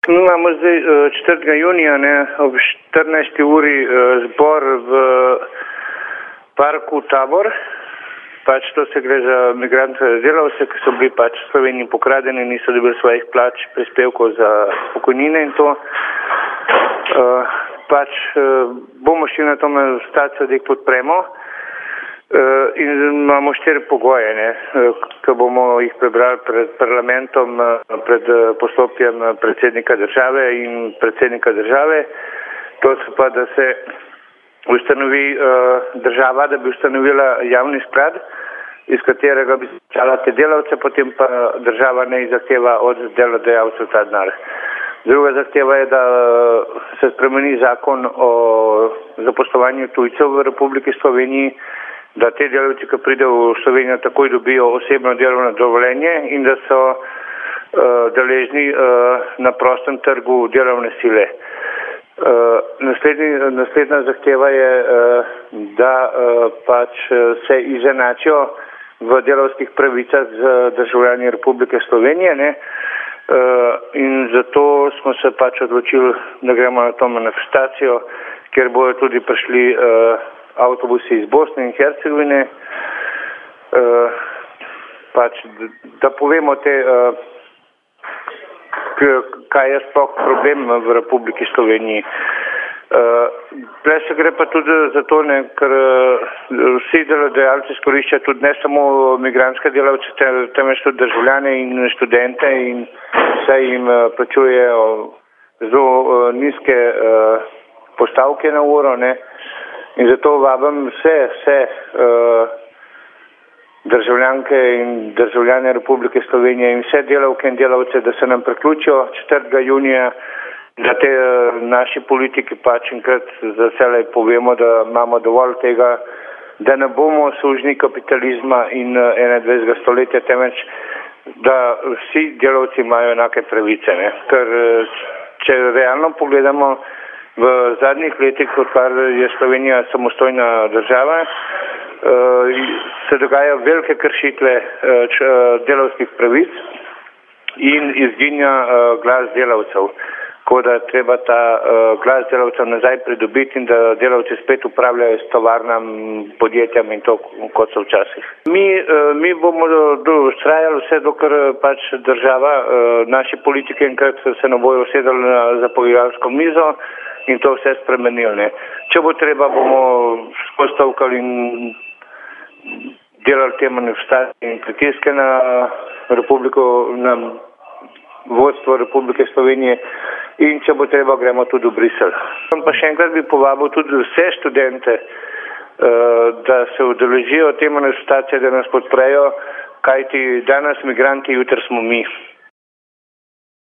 Mi imamo zdaj 4. junija ob 14. uri zbor v parku Tabor. To se gre za migrantne delavce, ki so bili v Sloveniji pokradeni, niso dobili svojih plač, prispevkov za pokojnine in to. Bomo šli na to manifestacijo, da jih podpremo. In imamo 4 pogoje, ki bomo jih prebrali pred parlamentom, pred poslopjem predsednika države in predsednika države. To so pa, da se ustanovi država, da bi ustanovila javni sklad, iz katerega bi plačala te delavce, potem pa država ne zahteva od delodajalcev ta denar. Druga zahteva je, da se spremeni zakon o zaposlovanju tujcev v Republiki Sloveniji, da te delavci, ki pridejo v Slovenijo, takoj dobijo osebno delovno dovoljenje in da so deležni na prostem trgu delovne sile. Naslednja zahteva je, da se izenačijo v delavskih pravicah z državljani Republike Slovenije, in zato smo se odločili, da gremo na to manifestacijo, kjer bodo tudi prišli avtobusi iz Bosne in Hercegovine, da povemo kaj je sploh problem v Republiki Sloveniji. Tle se gre pa tudi za to, ker vsi delodajalci izkoriščajo tudi ne samo migrantske delavce, temveč tudi državljane in študente in vse jim plačujejo zelo nizke postavke na uro, in zato vabim vse državljanke in državljane Republike Slovenije in vse delavke in delavce, da se nam priključijo 4. junija, da te naši politiki enkrat za vselej povemo, da imamo dovolj tega, da ne bomo sužnji kapitalizma in 21. stoletja, temveč da vsi delavci imajo enake pravice. Ker če realno pogledamo, v zadnjih letih, odkar je Slovenija samostojna država, se dogajajo velike kršitve delavskih pravic in izginja glas delavcev. Tako da treba ta glas delavcev nazaj pridobiti in da delavci spet upravljajo s tovarnami, podjetjem in to, kot so včasih. Mi bomo vztrajali vse, dokler država, naši politiki enkrat se ne bojo usedali za pogajalsko mizo in to vse spremenili. Če bo treba, bomo postavkali in delali te manifestacije in pritiske na vodstvo Republike Slovenije in če bo treba, gremo tudi v Bruselj. Pa še enkrat bi povabil tudi vse študente, da se udeležijo te manifestacije, da nas podprejo, kajti danes migranti, jutri smo mi.